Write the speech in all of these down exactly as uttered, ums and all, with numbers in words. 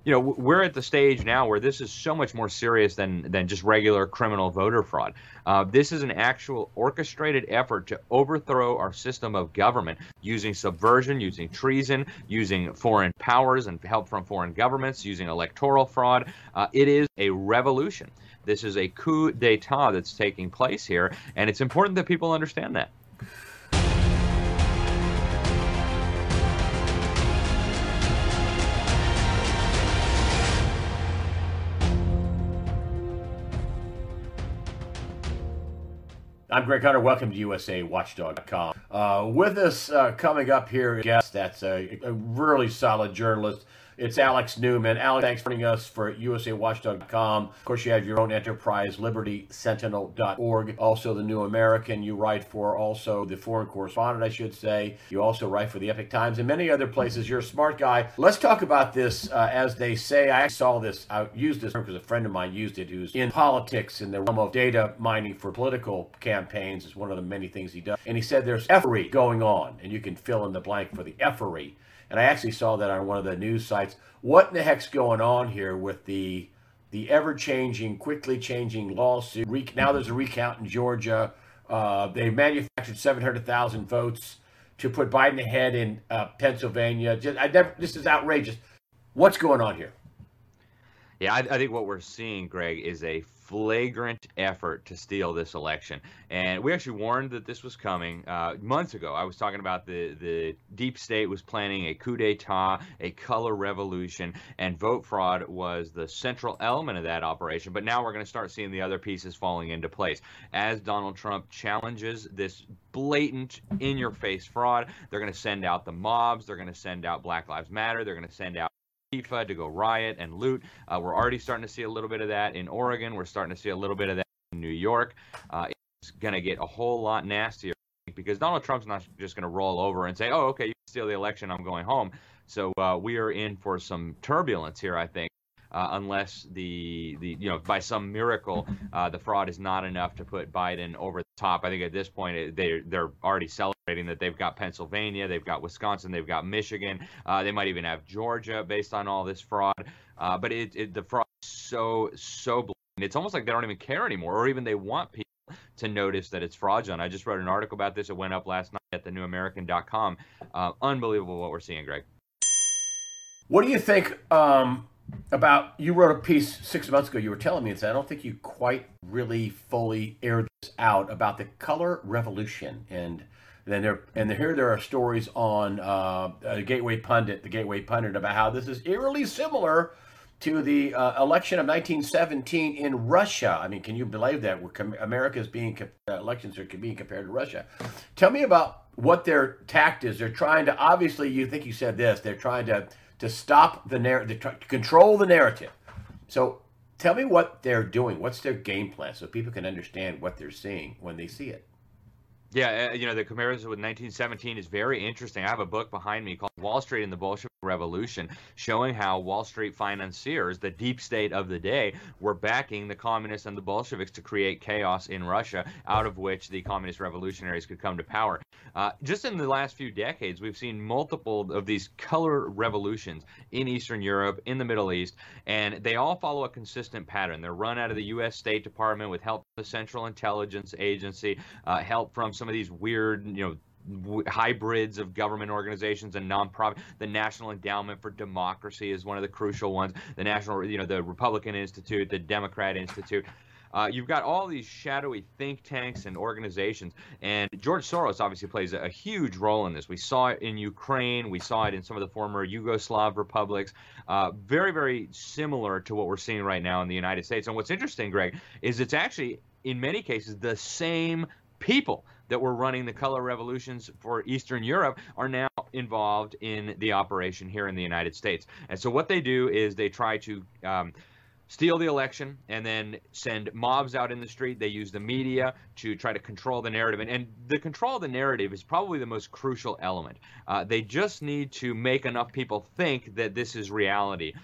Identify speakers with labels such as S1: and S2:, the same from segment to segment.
S1: you know, we're at the stage now where this is so much more serious than than just regular criminal voter fraud. Uh, this is an actual orchestrated effort to overthrow our system of government using subversion, using treason, using foreign powers and help from foreign governments, using electoral fraud. Uh, it is a revolution. This is a coup d'etat that's taking place here, and it's important that people understand that.
S2: I'm Greg Hunter. Welcome to U S A Watchdog dot com. Uh, with us uh, coming up here, a guest that's a, a really solid journalist. It's Alex Newman. Alex, thanks for joining us for U S A Watchdog dot com. Of course, you have your own enterprise, Liberty Sentinel dot org. Also, The New American. You write for also the Foreign Correspondent, I should say. You also write for the Epoch Times and many other places. You're a smart guy. Let's talk about this, uh, as they say. I saw this. I used this term because a friend of mine used it who's in politics in the realm of data mining for political campaigns. Is one of the many things he does. And he said there's effery going on, and you can fill in the blank for the effery. And I actually saw that on one of the news sites. What in the heck's going on here with the the ever-changing, quickly changing lawsuit? Re- now there's a recount in Georgia. Uh, they manufactured seven hundred thousand votes to put Biden ahead in uh, Pennsylvania. Just, I never, this is outrageous. What's going on here?
S1: Yeah, I, I think what we're seeing, Greg, is a flagrant effort to steal this election. And we actually warned that this was coming uh, months ago. I was talking about the, the deep state was planning a coup d'etat, a color revolution, and vote fraud was the central element of that operation. But now we're going to start seeing the other pieces falling into place. As Donald Trump challenges this blatant, in-your-face fraud, they're going to send out the mobs, they're going to send out Black Lives Matter, they're going to send out to go riot and loot. Uh, we're already starting to see a little bit of that in Oregon. We're starting to see a little bit of that in New York. Uh, it's going to get a whole lot nastier because Donald Trump's not just going to roll over and say, oh, okay, you steal the election, I'm going home. So uh, we are in for some turbulence here, I think. Uh, unless the, the, you know, by some miracle, uh, the fraud is not enough to put Biden over the top. I think at this point, they, they're already celebrating that they've got Pennsylvania, they've got Wisconsin, they've got Michigan. Uh, they might even have Georgia based on all this fraud. Uh, but it, it, the fraud is so, so blatant. It's almost like they don't even care anymore, or even they want people to notice that it's fraudulent. I just wrote an article about this. It went up last night at the new american dot com. Uh, unbelievable what we're seeing, Greg.
S2: What do you think um, about, you wrote a piece six months ago, you were telling me, and I don't think you quite really fully aired this out, about the color revolution. And then there, and here there are stories on uh, uh, Gateway Pundit, the Gateway Pundit, about how this is eerily similar to the uh, election of nineteen seventeen in Russia. I mean, can you believe that? We're com- America's being, uh, elections are being compared to Russia. Tell me about what their tact is. They're trying to, obviously, you think you said this, they're trying to to stop the narrative, to control the narrative. So tell me what they're doing. What's their game plan so people can understand what they're seeing when they see it?
S1: Yeah, you know, the comparison with nineteen seventeen is very interesting. I have a book behind me called Wall Street and the Bolshevik Revolution, showing how Wall Street financiers, the deep state of the day, were backing the communists and the Bolsheviks to create chaos in Russia, out of which the communist revolutionaries could come to power. Uh, just in the last few decades, we've seen multiple of these color revolutions in Eastern Europe, in the Middle East, and they all follow a consistent pattern. They're run out of the U S State Department with help from the Central Intelligence Agency, uh, help from some of these weird, you know, w- hybrids of government organizations and nonprofit. The National Endowment for Democracy is one of the crucial ones. The National, you know, the Republican Institute, the Democrat Institute. Uh, you've got all these shadowy think tanks and organizations, and George Soros obviously plays a, a huge role in this. We saw it in Ukraine. We saw it in some of the former Yugoslav republics. Uh, very, very similar to what we're seeing right now in the United States. And what's interesting, Greg, is it's actually, in many cases, the same people that were running the color revolutions for Eastern Europe are now involved in the operation here in the United States. And so what they do is they try to um, steal the election and then send mobs out in the street. They use the media to try to control the narrative. And, and the control of the narrative is probably the most crucial element. Uh, they just need to make enough people think that this is reality.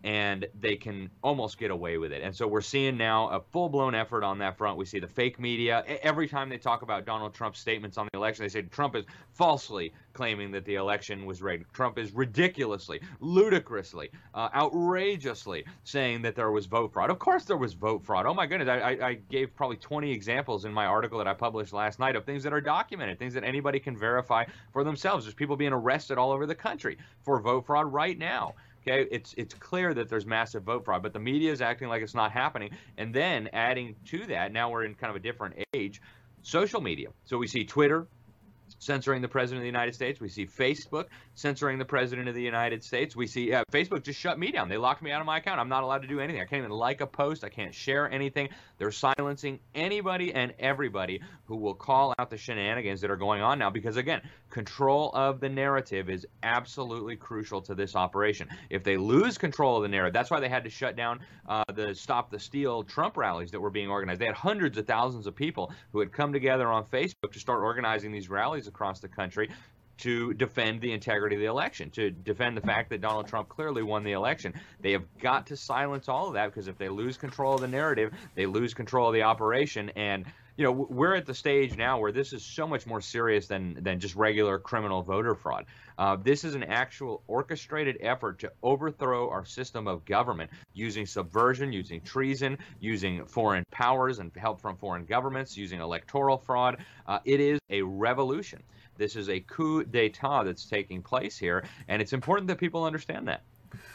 S1: and they can almost get away with it. And so we're seeing now a full-blown effort on that front. We see the fake media. Every time they talk about Donald Trump's statements on the election, they say Trump is falsely claiming that the election was rigged. Trump is ridiculously, ludicrously, uh, outrageously saying that there was vote fraud. Of course there was vote fraud. Oh my goodness, I, I, I gave probably twenty examples in my article that I published last night of things that are documented, things that anybody can verify for themselves. There's people being arrested all over the country for vote fraud right now. Okay, it's it's clear that there's massive vote fraud, but the media is acting like it's not happening. And then adding to that, now we're in kind of a different age, social media. So we see Twitter censoring the president of the United States. We see Facebook censoring the president of the United States. We see uh, Facebook just shut me down. They locked me out of my account. I'm not allowed to do anything. I can't even like a post. I can't share anything. They're silencing anybody and everybody who will call out the shenanigans that are going on now because, again, control of the narrative is absolutely crucial to this operation. If they lose control of the narrative, that's why they had to shut down uh, the Stop the Steal Trump rallies that were being organized. They had hundreds of thousands of people who had come together on Facebook to start organizing these rallies across the country to defend the integrity of the election, to defend the fact that Donald Trump clearly won the election. They have got to silence all of that because if they lose control of the narrative, they lose control of the operation. And, you know, we're at the stage now where this is so much more serious than, than just regular criminal voter fraud. Uh, this is an actual orchestrated effort to overthrow our system of government using subversion, using treason, using foreign powers and help from foreign governments, using electoral fraud. Uh, it is a revolution. This is a coup d'etat that's taking place here, and it's important that people understand that.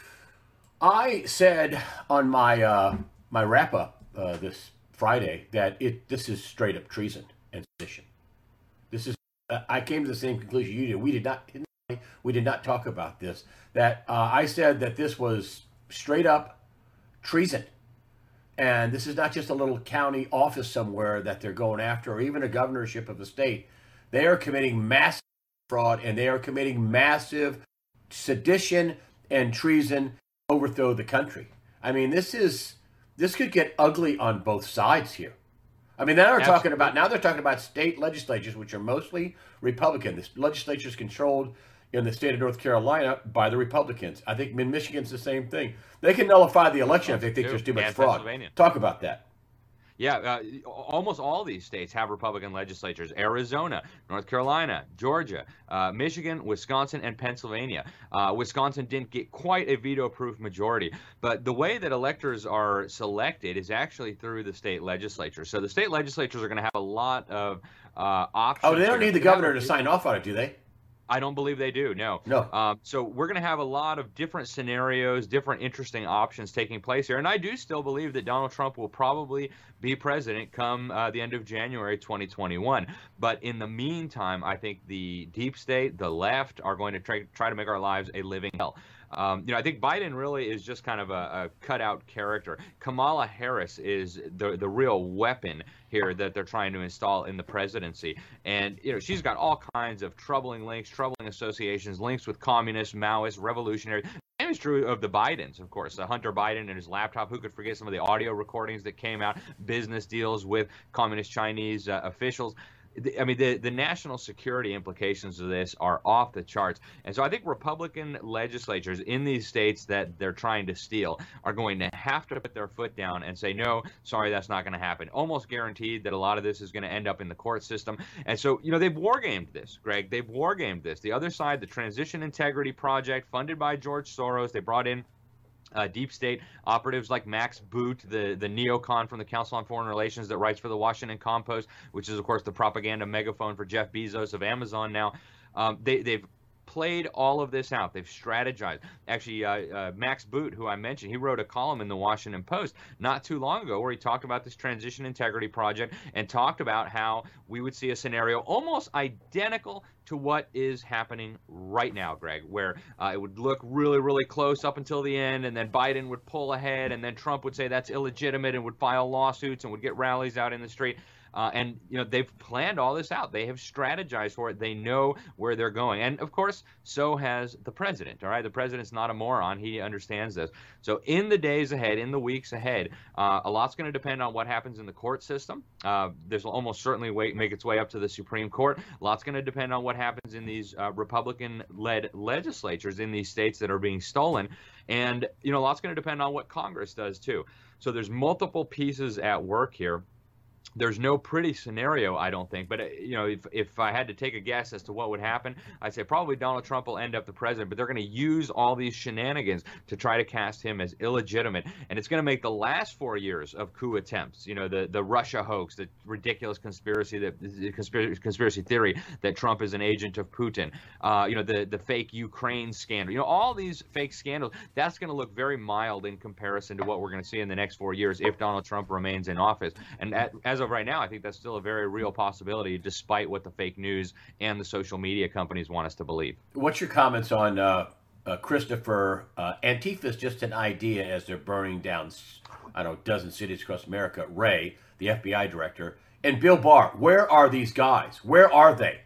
S2: I said on my uh, my wrap-up uh, this Friday that it this is straight up treason and sedition. This is uh, I came to the same conclusion you did. We did not we did not talk about this. That uh, I said that this was straight up treason, and this is not just a little county office somewhere that they're going after, or even a governorship of the state. They are committing massive fraud, and they are committing massive sedition and treason to overthrow the country. I mean, this is this could get ugly on both sides here. I mean, now they're Absolutely. talking about now they're talking about state legislatures, which are mostly Republican. This legislature is controlled in the state of North Carolina by the Republicans. I think in Michigan's the same thing. They can nullify the election if they think there's too much fraud. Talk about that.
S1: Yeah, uh, almost all these states have Republican legislatures. Arizona, North Carolina, Georgia, uh, Michigan, Wisconsin, and Pennsylvania. Uh, Wisconsin didn't get quite a veto-proof majority, but the way that electors are selected is actually through the state legislature. So the state legislatures are going to have a lot of uh, options.
S2: Oh, they don't need the governor to sign off on it, do they?
S1: I don't believe they do, no.
S2: No.
S1: Um, so we're going to have a lot of different scenarios, different interesting options taking place here. And I do still believe that Donald Trump will probably be president come uh, the end of January twenty twenty-one. But in the meantime, I think the deep state, the left, are going to try, try to make our lives a living hell. Um, you know, I think Biden really is just kind of a, a cutout character. Kamala Harris is the the real weapon here that they're trying to install in the presidency. And, you know, she's got all kinds of troubling links, troubling associations, links with communists, Maoists, revolutionaries. The same is true of the Bidens, of course. Uh, Hunter Biden and his laptop. Who could forget some of the audio recordings that came out, business deals with communist Chinese uh, officials. I mean, the, the national security implications of this are off the charts. And so I think Republican legislatures in these states that they're trying to steal are going to have to put their foot down and say, no, sorry, that's not going to happen. Almost guaranteed that a lot of this is going to end up in the court system. And so, you know, they've wargamed this, Greg. They've wargamed this. The other side, the Transition Integrity Project, funded by George Soros, they brought in Uh, deep state operatives like Max Boot, the, the neocon from the Council on Foreign Relations that writes for the Washington Compost, which is, of course, the propaganda megaphone for Jeff Bezos of Amazon now. Um, they, they've played all of this out. They've strategized. Actually, uh, uh, Max Boot, who I mentioned, he wrote a column in the Washington Post not too long ago where he talked about this Transition Integrity Project and talked about how we would see a scenario almost identical to what is happening right now, Greg, where uh, it would look really, really close up until the end, and then Biden would pull ahead, and then Trump would say that's illegitimate and would file lawsuits and would get rallies out in the street. Uh, and, you know, they've planned all this out. They have strategized for it. They know where they're going. And, of course, so has the president, all right? The president's not a moron. He understands this. So in the days ahead, in the weeks ahead, uh, a lot's going to depend on what happens in the court system. Uh, this will almost certainly wait, make its way up to the Supreme Court. A lot's going to depend on what happens in these uh, Republican-led legislatures in these states that are being stolen. And, you know, a lot's going to depend on what Congress does, too. So there's multiple pieces at work here. There's no pretty scenario, I don't think. But, you know, if, if I had to take a guess as to what would happen, I'd say probably Donald Trump will end up the president. But they're going to use all these shenanigans to try to cast him as illegitimate. And it's going to make the last four years of coup attempts, you know, the, the Russia hoax, the ridiculous conspiracy, that the conspiracy, conspiracy theory that Trump is an agent of Putin, uh, you know, the, the fake Ukraine scandal, you know, all these fake scandals, that's going to look very mild in comparison to what we're going to see in the next four years if Donald Trump remains in office. And at, as of right now, I think that's still a very real possibility, despite what the fake news and the social media companies want us to believe.
S2: What's your comments on uh, uh, Christopher? Uh, Antifa's just an idea as they're burning down, I don't know, dozen cities across America. Wray, the F B I director, and Bill Barr. Where are these guys? Where are they?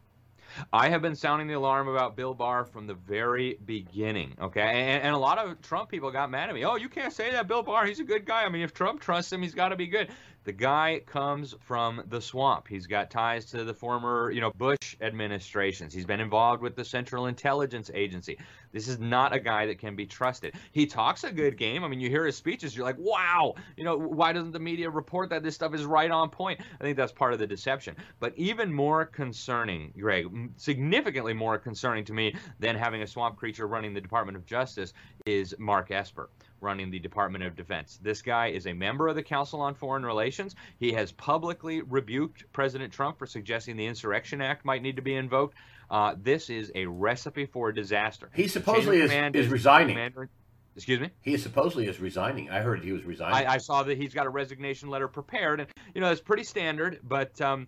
S1: I have been sounding the alarm about Bill Barr from the very beginning, okay? And, and a lot of Trump people got mad at me. Oh, you can't say that, Bill Barr. He's a good guy. I mean, if Trump trusts him, he's got to be good. The guy comes from the swamp. He's got ties to the former, you know, Bush administrations. He's been involved with the Central Intelligence Agency. This is not a guy that can be trusted. He talks a good game. I mean, you hear his speeches, you're like, wow, you know, why doesn't the media report that this stuff is right on point? I think that's part of the deception. But even more concerning, Greg, significantly more concerning to me than having a swamp creature running the Department of Justice is Mark Esper running the Department of Defense. This guy is a member of the Council on Foreign Relations. He has publicly rebuked President Trump for suggesting the Insurrection Act might need to be invoked. Uh, this is a recipe for disaster.
S2: He supposedly is, is resigning.
S1: Commander, excuse me?
S2: He supposedly is resigning. I heard he was resigning.
S1: I, I saw that he's got a resignation letter prepared. And, you know, it's pretty standard, but um,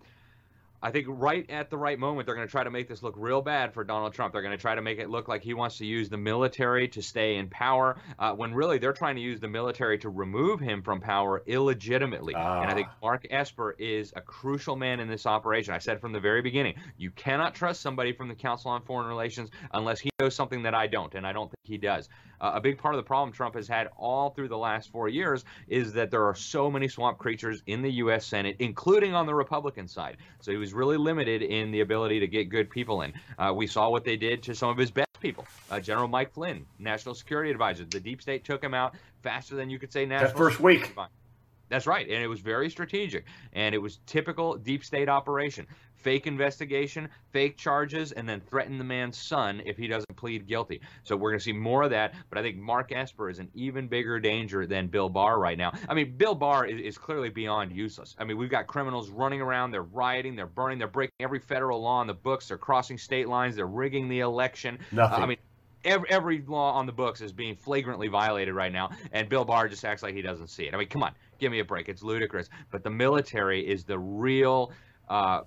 S1: I think right at the right moment, they're going to try to make this look real bad for Donald Trump. They're going to try to make it look like he wants to use the military to stay in power, uh, when really they're trying to use the military to remove him from power illegitimately. Ah. And I think Mark Esper is a crucial man in this operation. I said from the very beginning, you cannot trust somebody from the Council on Foreign Relations unless he knows something that I don't, and I don't think he does. Uh, a big part of the problem Trump has had all through the last four years is that there are so many swamp creatures in the U S Senate, including on the Republican side. So he was really limited in the ability to get good people in. Uh, we saw what they did to some of his best people. Uh, General Mike Flynn, National Security Advisor. The deep state took him out faster than you could say national.
S2: That first week.
S1: That's right, and it was very strategic, and it was typical deep state operation. Fake investigation, fake charges, and then threaten the man's son if he doesn't plead guilty. So we're going to see more of that, but I think Mark Esper is an even bigger danger than Bill Barr right now. I mean, Bill Barr is, is clearly beyond useless. I mean, we've got criminals running around, they're rioting, they're burning, they're breaking every federal law on the books, they're crossing state lines, they're rigging the election.
S2: Nothing.
S1: Uh, I mean, Every, every law on the books is being flagrantly violated right now, and Bill Barr just acts like he doesn't see it. I mean, come on, give me a break. It's ludicrous. But the military is the real uh,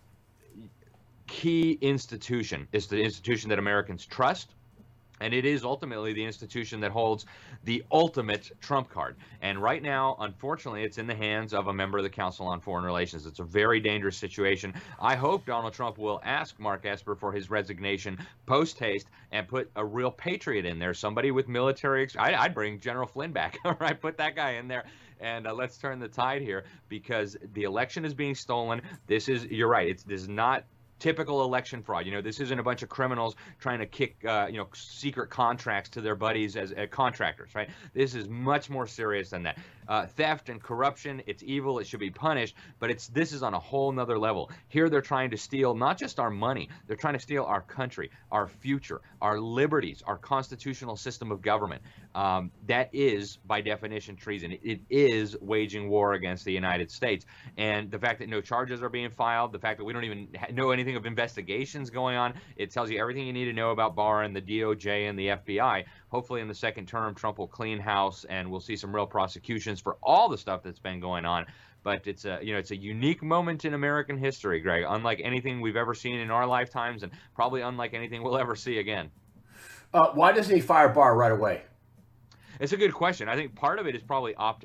S1: key institution. It's the institution that Americans trust, and it is ultimately the institution that holds the ultimate trump card. And right now, unfortunately, it's in the hands of a member of the Council on Foreign Relations. It's a very dangerous situation. I hope Donald Trump will ask Mark Esper for his resignation post-haste and put a real patriot in there, somebody with military experience. I'd bring General Flynn back, all right? Put that guy in there. And uh, let's turn the tide here, because the election is being stolen. This is, you're right, it's this is not typical election fraud. You know, this isn't a bunch of criminals trying to kick, uh, you know, secret contracts to their buddies as uh, contractors, right? This is much more serious than that. Uh, theft and corruption, it's evil, it should be punished, but it's this is on a whole nother level. Here they're trying to steal not just our money, they're trying to steal our country, our future, our liberties, our constitutional system of government. Um, that is, by definition, treason. It, it is waging war against the United States. And the fact that no charges are being filed, the fact that we don't even know anything of investigations going on, it tells you everything you need to know about Barr and the D O J and the F B I. Hopefully in the second term, Trump will clean house and we'll see some real prosecutions for all the stuff that's been going on. But it's a, you know, it's a unique moment in American history, Greg, unlike anything we've ever seen in our lifetimes and probably unlike anything we'll ever see again.
S2: Uh, why doesn't he fire Barr right away?
S1: It's a good question. I think part of it is probably optics.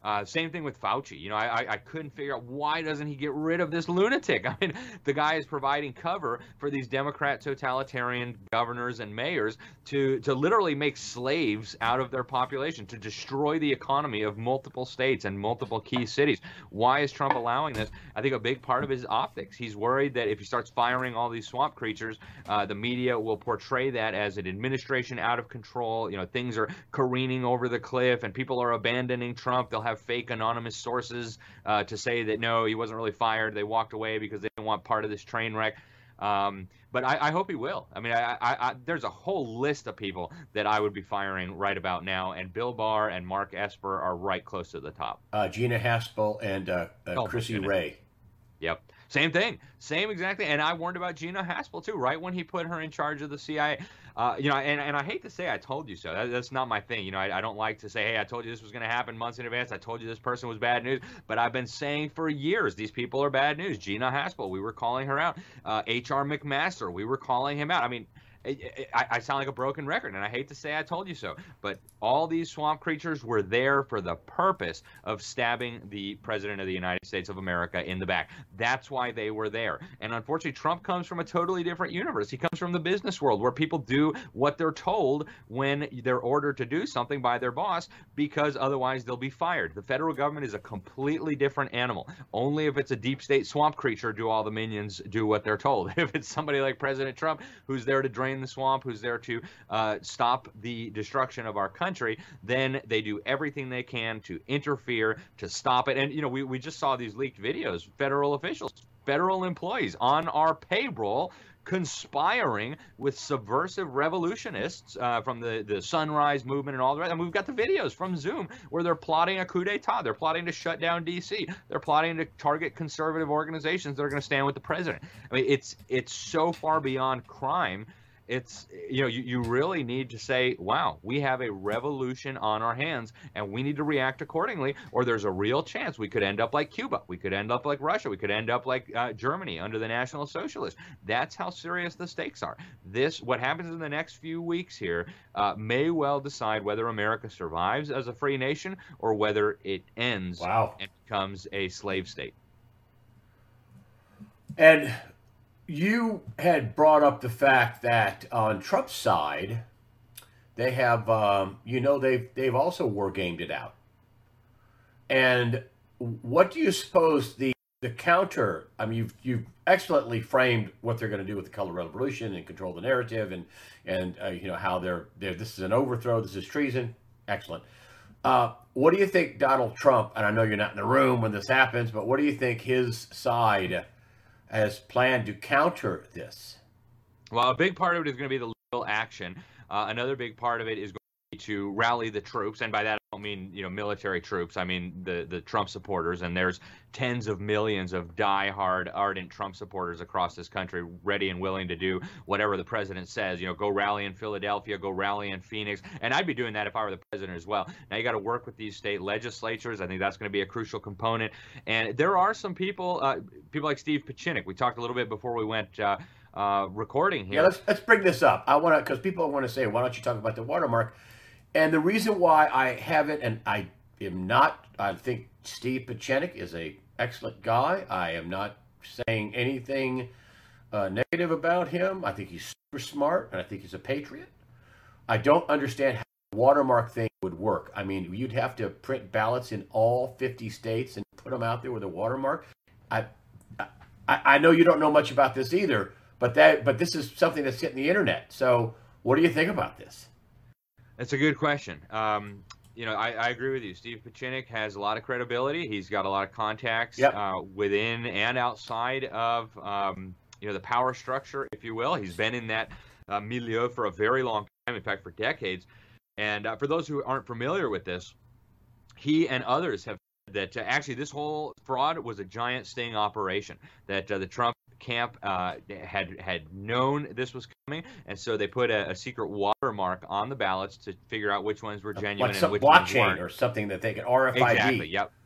S1: Uh, same thing with Fauci. You know, I, I I couldn't figure out why doesn't he get rid of this lunatic? I mean, the guy is providing cover for these Democrat totalitarian governors and mayors to to literally make slaves out of their population, to destroy the economy of multiple states and multiple key cities. Why is Trump allowing this? I think a big part of it is optics. He's worried that if he starts firing all these swamp creatures, uh, the media will portray that as an administration out of control. You know, things are careening over the cliff and people are abandoning Trump. They'll have fake anonymous sources uh, to say that no, he wasn't really fired. They walked away because they didn't want part of this train wreck. Um, but I, I hope he will. I mean, I, I, I, there's a whole list of people that I would be firing right about now, and Bill Barr and Mark Esper are right close to the top.
S2: Uh, Gina Haspel and uh, uh,
S1: Oh,
S2: Chrissy Ray.
S1: Yep. Same thing. Same exactly. And I warned about Gina Haspel, too, right when he put her in charge of the C I A. Uh, you know, and, and I hate to say I told you so. That, that's not my thing. You know, I, I don't like to say, hey, I told you this was going to happen months in advance. I told you this person was bad news. But I've been saying for years, these people are bad news. Gina Haspel, we were calling her out. Uh, H R McMaster, we were calling him out. I mean, I, I sound like a broken record, and I hate to say I told you so, but all these swamp creatures were there for the purpose of stabbing the president of the United States of America in the back. That's why they were there. And unfortunately, Trump comes from a totally different universe. He comes from the business world where people do what they're told when they're ordered to do something by their boss, because otherwise they'll be fired. The federal government is a completely different animal. Only if it's a deep state swamp creature do all the minions do what they're told. If it's somebody like President Trump who's there to drain the swamp, who's there to uh, stop the destruction of our country, then they do everything they can to interfere, to stop it. And, you know, we, we just saw these leaked videos, federal officials, federal employees on our payroll conspiring with subversive revolutionists uh, from the, the Sunrise Movement and all the rest. And we've got the videos from Zoom where they're plotting a coup d'etat. They're plotting to shut down D C. They're plotting to target conservative organizations that are going to stand with the president. I mean, it's it's so far beyond crime. It's, you know, you, you really need to say, wow, we have a revolution on our hands and we need to react accordingly, or there's a real chance we could end up like Cuba. We could end up like Russia. We could end up like uh, Germany under the National Socialists. That's how serious the stakes are. This, what happens in the next few weeks here, uh, may well decide whether America survives as a free nation or whether it ends
S2: wow.
S1: and becomes a slave state.
S2: And you had brought up the fact that on Trump's side, they have, um, you know, they've they've also war gamed it out. And what do you suppose the the counter? I mean, you've you've excellently framed what they're going to do with the color revolution and control the narrative, and and uh, you know how they're they're this is an overthrow, this is treason. Excellent. Uh, what do you think Donald Trump? And I know you're not in the room when this happens, but what do you think his side has planned to counter this?
S1: Well, a big part of it is going to be the legal action. Uh, another big part of it is going to be to rally the troops, and by that I don't mean, you know, military troops. I mean the the Trump supporters, and there's tens of millions of diehard, ardent Trump supporters across this country, ready and willing to do whatever the president says. You know, go rally in Philadelphia, go rally in Phoenix, and I'd be doing that if I were the president as well. Now you got to work with these state legislatures. I think that's going to be a crucial component. And there are some people, uh, people like Steve Pieczenik. We talked a little bit before we went uh, uh, recording here.
S2: Yeah, let's let's bring this up. I want to, because people want to say, why don't you talk about the watermark? And the reason why I haven't, and I am not, I think Steve Pieczenik is a excellent guy. I am not saying anything uh, negative about him. I think he's super smart, and I think he's a patriot. I don't understand how the watermark thing would work. I mean, you'd have to print ballots in all fifty states and put them out there with a watermark. I, I, I know you don't know much about this either, but that, but this is something that's hitting the internet. So, what do you think about this?
S1: That's a good question. Um, you know, I, I agree with you. Steve Pieczenik has a lot of credibility. He's got a lot of contacts
S2: Yep.
S1: uh, within and outside of, um, you know, the power structure, if you will. He's been in that uh, milieu for a very long time, in fact, for decades. And uh, for those who aren't familiar with this, he and others have said that uh, actually this whole fraud was a giant sting operation, that uh, the Trump camp uh, had had known this was coming, and so they put a, a secret watermark on the ballots to figure out which ones were genuine
S2: like some
S1: and which
S2: blockchain
S1: ones weren't.
S2: or something that they can R F I D.
S1: Exactly. Yep.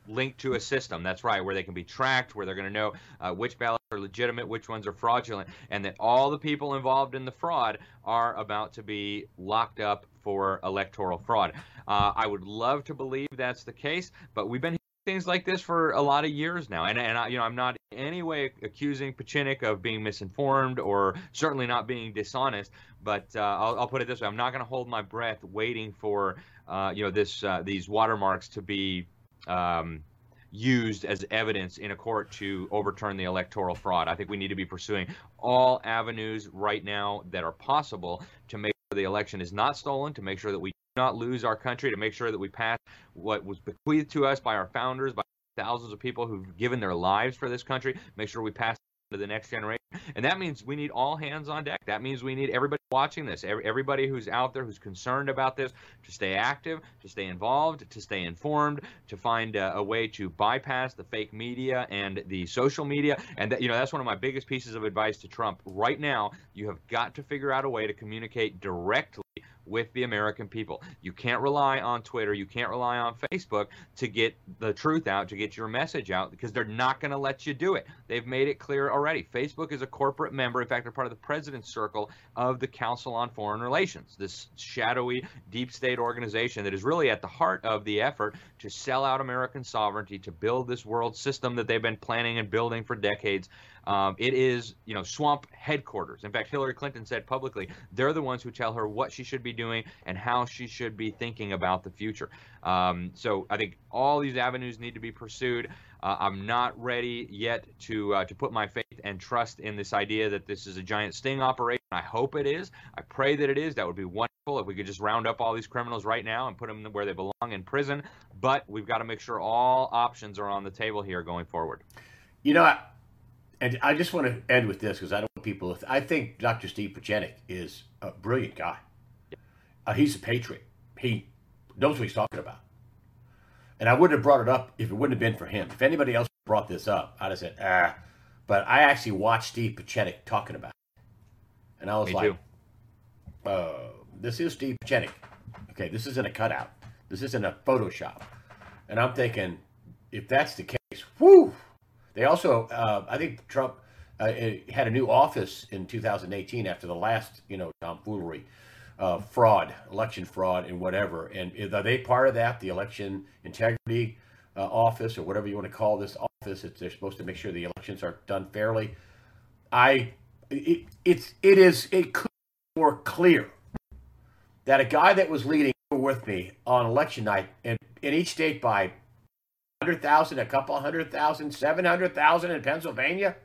S1: linked to a system. That's right, where they can be tracked, where they're going to know uh, which ballots are legitimate, which ones are fraudulent, and that all the people involved in the fraud are about to be locked up for electoral fraud. Uh, I would love to believe that's the case, but we've been hearing things like this for a lot of years now, and and I, you know, I'm not in any way accusing Pachinik of being misinformed or certainly not being dishonest, but uh, I'll, I'll put it this way: I'm not going to hold my breath waiting for uh, you know this uh, these watermarks to be Um, used as evidence in a court to overturn the electoral fraud. I think we need to be pursuing all avenues right now that are possible to make sure the election is not stolen, to make sure that we do not lose our country, to make sure that we pass what was bequeathed to us by our founders, by thousands of people who've given their lives for this country, make sure we pass to the next generation. And that means we need all hands on deck. That means we need everybody watching this, everybody who's out there who's concerned about this, to stay active, to stay involved, to stay informed, to find a, a way to bypass the fake media and the social media. And that, you know, that's one of my biggest pieces of advice to Trump. Right now, you have got to figure out a way to communicate directly with the American people. You can't rely on Twitter, you can't rely on Facebook to get the truth out, to get your message out, because they're not going to let you do it. They've made it clear already. Facebook is a corporate member. In fact, they're part of the president's circle of the Council on Foreign Relations, this shadowy deep state organization that is really at the heart of the effort to sell out American sovereignty, to build this world system that they've been planning and building for decades. Um, it is, you know, swamp headquarters. In fact, Hillary Clinton said publicly, they're the ones who tell her what she should be doing and how she should be thinking about the future. Um, so I think all these avenues need to be pursued. Uh, I'm not ready yet to uh, to put my faith and trust in this idea that this is a giant sting operation. I hope it is. I pray that it is. That would be wonderful if we could just round up all these criminals right now and put them where they belong, in prison. But we've got to make sure all options are on the table here going forward.
S2: You know, I, and I just want to end with this because I don't want people to, I think Doctor Steve Pachinik is a brilliant guy. Uh, he's a patriot. He knows what he's talking about. And I wouldn't have brought it up if it wouldn't have been for him. If anybody else brought this up, I'd have said, ah. But I actually watched Steve Pachinik talking about it. And I was
S1: Me
S2: like, uh, this is Steve Pachinik. Okay, this isn't a cutout. This isn't a Photoshop. And I'm thinking, if that's the case, whew. They also, uh, I think Trump uh, had a new office in two thousand eighteen after the last, you know, tomfoolery. Uh, fraud, election fraud, and whatever. And are they part of that, the election integrity uh, office, or whatever you want to call this office? It's, they're supposed to make sure the elections are done fairly. I, it, it's, it is, it could be more clear that a guy that was leading with me on election night, and in each state by one hundred thousand, a couple hundred thousand, seven hundred thousand in Pennsylvania.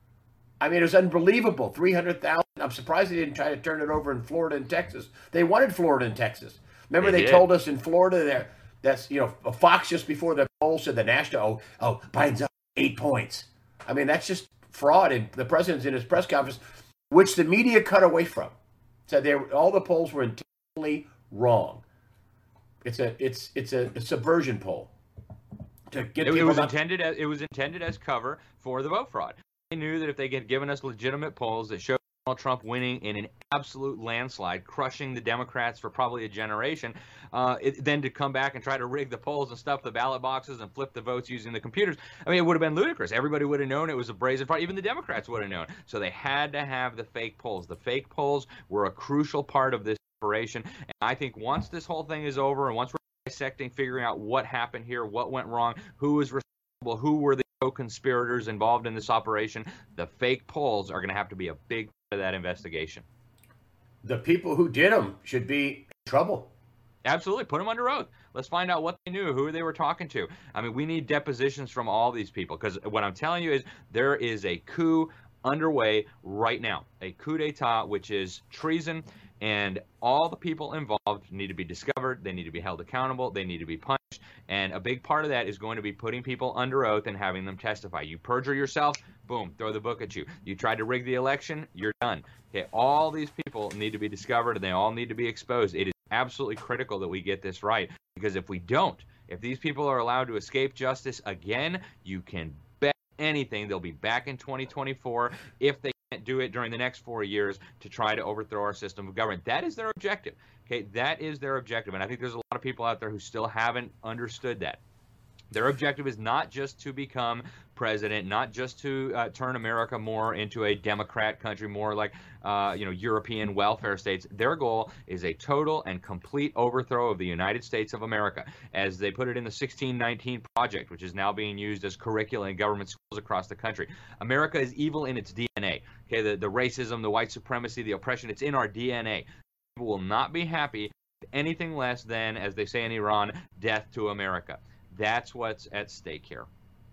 S2: I mean, it was unbelievable. three hundred thousand. I'm surprised they didn't try to turn it over in Florida and Texas. They wanted Florida and Texas. Remember, they, they told us in Florida that that's, you know, Fox just before the poll said the national, oh, oh, Biden's up eight points. I mean, that's just fraud. And the president's in his press conference, which the media cut away from, said they were, all the polls were intentionally wrong. It's a it's it's a, a subversion poll to get.
S1: It,
S2: it
S1: was
S2: not-
S1: intended as it was intended as cover for the vote fraud. They knew that if they had given us legitimate polls that showed Donald Trump winning in an absolute landslide, crushing the Democrats for probably a generation, uh, it, then to come back and try to rig the polls and stuff the ballot boxes and flip the votes using the computers, I mean, it would have been ludicrous. Everybody would have known it was a brazen fraud. Even the Democrats would have known. So they had to have the fake polls. The fake polls were a crucial part of this operation. And I think once this whole thing is over and once we're dissecting, figuring out what happened here, what went wrong, who was responsible, who were the co-conspirators involved in this operation, the fake polls are going to have to be a big part of that investigation.
S2: The people who did them should be in trouble.
S1: Absolutely. Put them under oath. Let's find out what they knew, who they were talking to. I mean, we need depositions from all these people, because what I'm telling you is there is a coup underway right now, a coup d'etat, which is treason, and all the people involved need to be discovered. They need to be held accountable. They need to be punished. And a big part of that is going to be putting people under oath and having them testify. You perjure yourself, boom, throw the book at you. You tried to rig the election, you're done. Okay, all these people need to be discovered, and they all need to be exposed. It is absolutely critical that we get this right, because if we don't, if these people are allowed to escape justice again, you can bet anything they'll be back in twenty twenty-four if they can't do it during the next four years to try to overthrow our system of government. That is their objective. Okay, that is their objective, and I think there's a lot of people out there who still haven't understood that. Their objective is not just to become president, not just to uh, turn America more into a Democrat country, more like uh, you know, European welfare states. Their goal is a total and complete overthrow of the United States of America, as they put it in the sixteen nineteen Project, which is now being used as curriculum in government schools across the country. America is evil in its D N A. Okay, the, the racism, the white supremacy, the oppression, it's in our D N A. People will not be happy with anything less than, as they say in Iran, death to America. That's what's at stake here.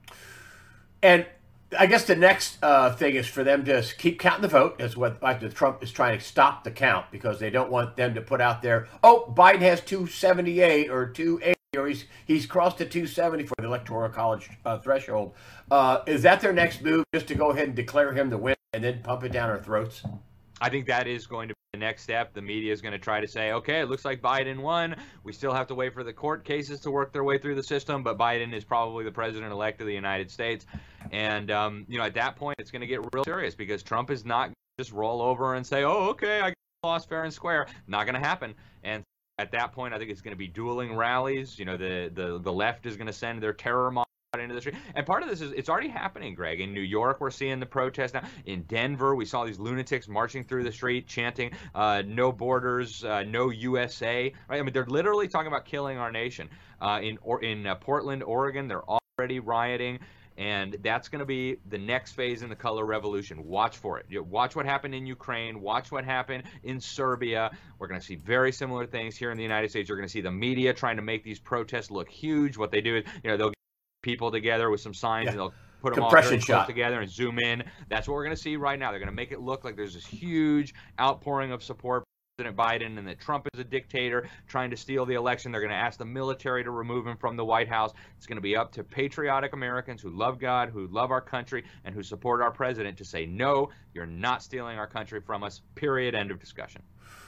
S2: And I guess the next uh, thing is for them to keep counting the vote, is what like the Trump is trying to stop the count, because they don't want them to put out there, oh, Biden has two seventy-eight or two eighty, or he's he's crossed the two seventy for the Electoral College uh, threshold. Uh, is that their next move, just to go ahead and declare him the winner and then pump it down our throats?
S1: I think that is going to be the next step. The media is going to try to say, okay, it looks like Biden won. We still have to wait for the court cases to work their way through the system, but Biden is probably the president-elect of the United States. And, um, you know, at that point, it's going to get real serious, because Trump is not going to just roll over and say, oh, okay, I lost fair and square. Not going to happen. And at that point, I think it's going to be dueling rallies. You know, the, the, the left is going to send their terror mob into the street. And part of this is, it's already happening, Greg. In New York, we're seeing the protests now. In Denver, we saw these lunatics marching through the street chanting uh, no borders, uh, no U S A. Right? I mean, they're literally talking about killing our nation. Uh, in or in uh, Portland, Oregon, they're already rioting. And that's going to be the next phase in the color revolution. Watch for it. You watch what happened in Ukraine. Watch what happened in Serbia. We're going to see very similar things here in the United States. You're going to see the media trying to make these protests look huge. What they do is, you know, they'll people together with some signs, yeah, and they'll put them all very close together and zoom in. That's what we're going to see right now. They're going to make it look like there's this huge outpouring of support for President Biden, and that Trump is a dictator trying to steal the election. They're going to ask the military to remove him from the White House. It's going to be up to patriotic Americans who love God, who love our country, and who support our president to say, no, you're not stealing our country from us, period, end of discussion.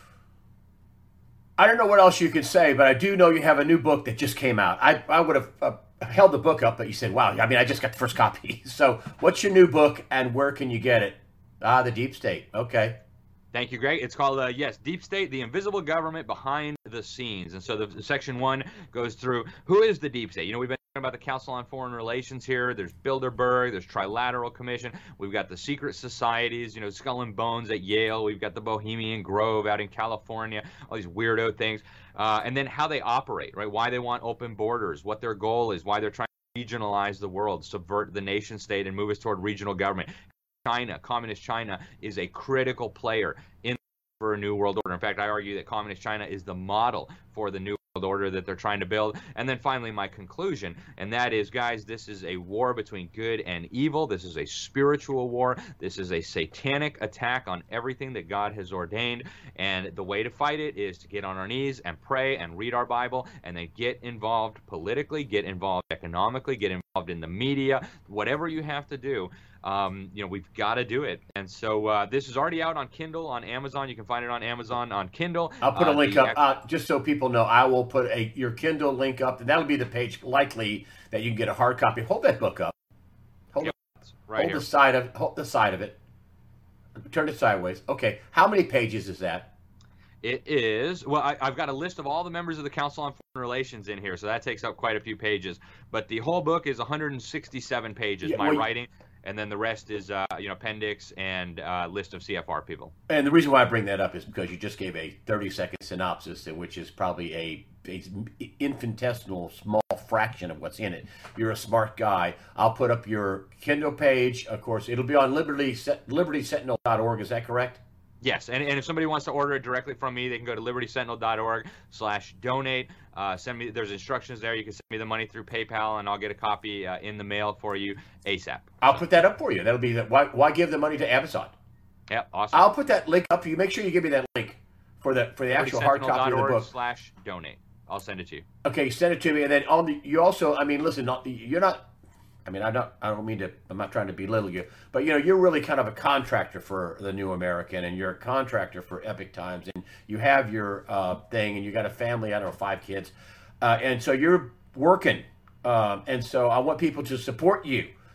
S2: I don't know what else you could say, but I do know you have a new book that just came out. I, I would have uh, held the book up, but you said, wow, I mean, I just got the first copy. So what's your new book, and where can you get it? Ah, The Deep State. Okay.
S1: Thank you, Greg. It's called, uh, yes, Deep State, the Invisible Government Behind the Scenes. And so the section one goes through, who is the Deep State? You know, we've been talking about the Council on Foreign Relations here. There's Bilderberg. There's Trilateral Commission. We've got the secret societies, you know, Skull and Bones at Yale. We've got the Bohemian Grove out in California, all these weirdo things. Uh, and then how they operate, right? Why they want open borders, what their goal is, why they're trying to regionalize the world, subvert the nation state, and move us toward regional government. China, communist China, is a critical player in for a new world order. In fact, I argue that communist China is the model for the new world order that they're trying to build. And then finally, my conclusion, and that is, guys, this is a war between good and evil. This is a spiritual war. This is a satanic attack on everything that God has ordained. And the way to fight it is to get on our knees and pray and read our Bible, and then get involved politically, get involved economically, get involved in the media, whatever you have to do. Um, you know, we've got to do it. And so uh, this is already out on Kindle, on Amazon. You can find it on Amazon, on Kindle.
S2: I'll put a
S1: uh,
S2: link up, uh, just so people know. I will put a your Kindle link up, and that'll be the page likely that you can get a hard copy. Hold that book up. Hold,
S1: yep,
S2: it,
S1: right
S2: hold
S1: here.
S2: the side of hold the side of it. Turn it sideways. Okay. How many pages is that?
S1: It is, well, I, I've got a list of all the members of the Council on Foreign Relations in here, so that takes up quite a few pages. But the whole book is one hundred sixty-seven pages, yeah, my well, writing. And then the rest is, uh, you know, appendix and uh, list of C F R people.
S2: And the reason why I bring that up is because you just gave a thirty-second synopsis, which is probably a, a infinitesimal small fraction of what's in it. You're a smart guy. I'll put up your Kindle page. Of course, it'll be on Liberty, liberty sentinel dot org. Is that correct?
S1: Yes, and, and if somebody wants to order it directly from me, they can go to liberty sentinel dot org slash donate. Uh, send me, there's instructions there. You can send me the money through PayPal, and I'll get a copy uh, in the mail for you ASAP.
S2: I'll so. put that up for you. That'll be that. Why, why give the money to Amazon?
S1: Yeah, awesome.
S2: I'll put that link up. You make sure you give me that link for the for the actual hard copy of the book.
S1: Slash donate. I'll send it to you.
S2: Okay, send it to me, and then on the, you also. I mean, listen, not, you're not. I mean, I don't. I don't mean to. I'm not trying to belittle you, but you know, you're really kind of a contractor for the New American, and you're a contractor for Epic Times, and you have your uh, thing, and you got a family. I don't know, five kids, uh, and so you're working, um, and so I want people to support you.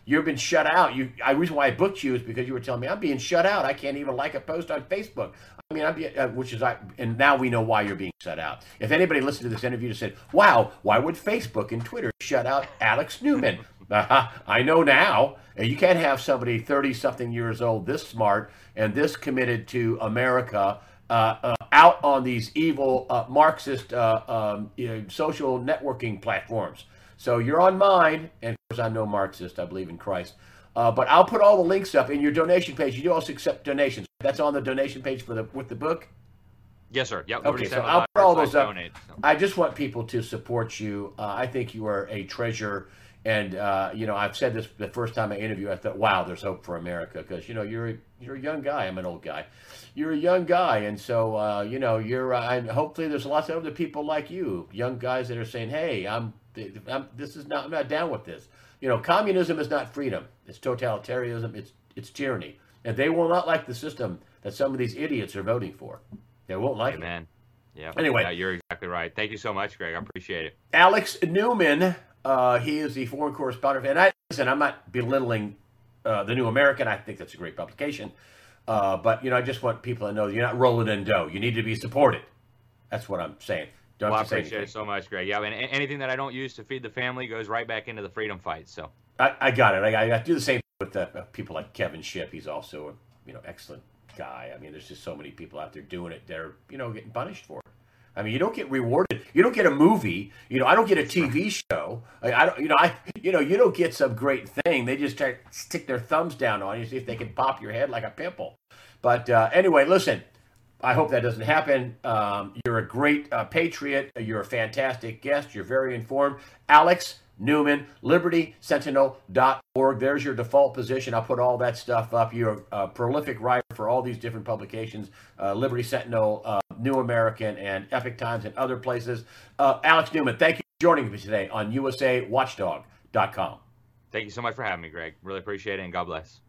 S2: you've been shut out. You, I reason why I booked you is because you were telling me I'm being shut out. I can't even like a post on Facebook. I mean, I'm being, uh, which is I, and now we know why you're being shut out. If anybody listened to this interview and said, "Wow, why would Facebook and Twitter shut out Alex Newman?" uh, I know now. You can't have somebody thirty something years old, this smart and this committed to America, uh, uh, out on these evil uh, Marxist uh, um, you know, social networking platforms. So you're on mine, and of course I'm no Marxist. I believe in Christ. Uh, but I'll put all the links up in your donation page. You do also accept donations. That's on the donation page for the with the book.
S1: Yes, sir. Yep.
S2: Okay, so I'll put all those up.
S1: Donate, so.
S2: I just want people to support you. Uh, I think you are a treasure. And, uh, you know, I've said this the first time I interviewed, I thought, wow, there's hope for America. Because, you know, you're a, you're a young guy. I'm an old guy. You're a young guy. And so, uh, you know, you're, uh, and hopefully there's lots of other people like you, young guys that are saying, hey, I'm, I'm this is not, I'm not down with this. You know, communism is not freedom. It's totalitarianism. It's, it's tyranny. And they will not like the system that some of these idiots are voting for. They won't like
S1: Amen.
S2: it.
S1: Man. Yeah.
S2: Anyway.
S1: Yeah, you're exactly right. Thank you so much, Greg. I appreciate it.
S2: Alex Newman. Uh, he is the foreign correspondent. And I listen, I'm not belittling uh, the New American. I think that's a great publication. Uh, but, you know, I just want people to know you're not rolling in dough. You need to be supported. That's what I'm saying. Don't
S1: well, I
S2: say
S1: appreciate
S2: anything.
S1: it so much, Greg. Yeah, and anything that I don't use to feed the family goes right back into the freedom fight. So
S2: I, I got it. I, I do the same with uh, people like Kevin Shipp. He's also a you know excellent guy. I mean, there's just so many people out there doing it. They're you know getting punished for it. I mean, you don't get rewarded. You don't get a movie. You know, I don't get a T V show. I, I don't. You know, I. You know, you don't get some great thing. They just try to stick their thumbs down on you, see if they can pop your head like a pimple. But uh, anyway, listen. I hope that doesn't happen. Um, you're a great uh, patriot. You're a fantastic guest. You're very informed. Alex Newman, liberty sentinel dot org. There's your default position. I'll put all that stuff up. You're a prolific writer for all these different publications, uh, Liberty Sentinel, uh, New American, and Epic Times, and other places. Uh, Alex Newman, thank you for joining me today on U S A Watchdog dot com.
S1: Thank you so much for having me, Greg. Really appreciate it, and God bless.